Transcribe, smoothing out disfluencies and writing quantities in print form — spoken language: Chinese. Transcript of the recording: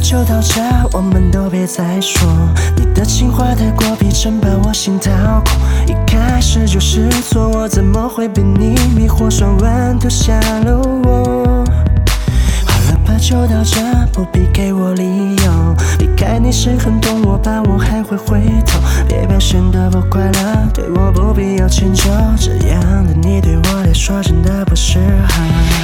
就到这，我们都别再说。你的情话太过逼真，把我心掏空。一开始就是错，我怎么会被你迷惑？双温度下了我。好了吧，就到这，不必给我理由。离开你是很懂我吧，我还会回头。别表现得不快乐，对我不必要迁就。这样的你对我来说真的不适合。